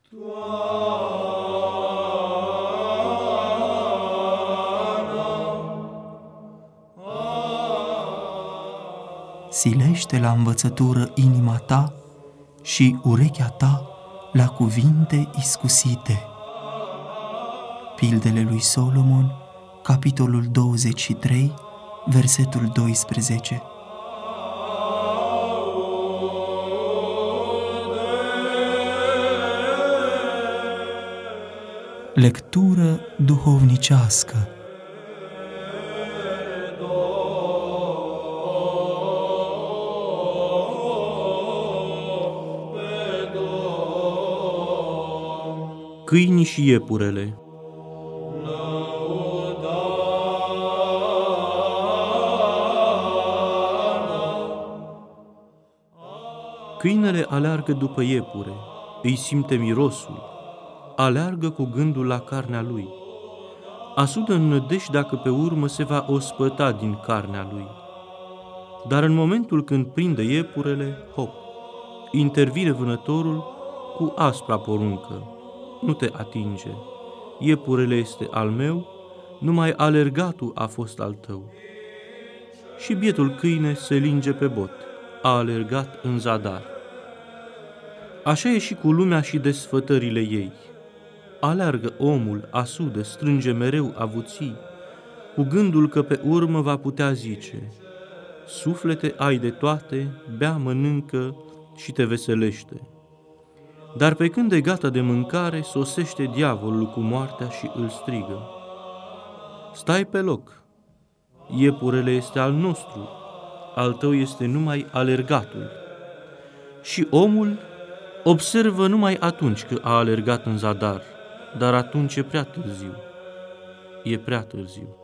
Silește la învățătură inima ta și urechea ta la cuvinte iscusite. Pildele lui Solomon, capitolul 23, versetul 12. Lectură duhovnicească. Câinii și iepurele. Câinele aleargă după iepure, îi simte mirosul, aleargă cu gândul la carnea lui. Asudă în nădejde că pe urmă se va ospăta din carnea lui. Dar în momentul când prinde iepurele, hop, intervine vânătorul cu aspra poruncă: nu te atinge, iepurele este al meu, numai alergatul a fost al tău. Și bietul câine se linge pe bot, a alergat în zadar. Așa e și cu lumea și desfătările ei. Aleargă omul, asudă, strânge mereu avuții, cu gândul că pe urmă va putea zice: suflete ai de toate, bea, mănâncă și te veselește. Dar pe când e gata de mâncare, sosește diavolul cu moartea și îl strigă: stai pe loc, iepurele este al nostru, al tău este numai alergatul. Și omul observă numai atunci că a alergat în zadar, dar atunci e prea târziu. E prea târziu.